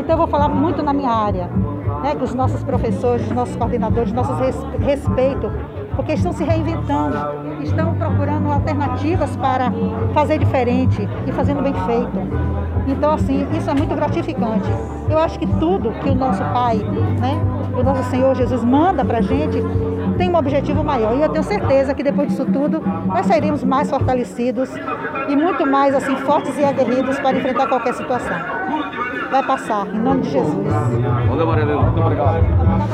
Então eu vou falar muito na minha área, né, que os nossos professores, os nossos coordenadores, nossos respeito, porque estão se reinventando, estão procurando alternativas para fazer diferente e fazendo bem feito. Então, assim, isso é muito gratificante. Eu acho que tudo que o nosso Pai, né, o nosso Senhor Jesus manda para a gente, tem um objetivo maior. E eu tenho certeza que depois disso tudo, nós sairemos mais fortalecidos e muito mais, assim, fortes e aguerridos para enfrentar qualquer situação. Vai passar, em nome de Jesus. Valeu, Maria Helena. Muito obrigado.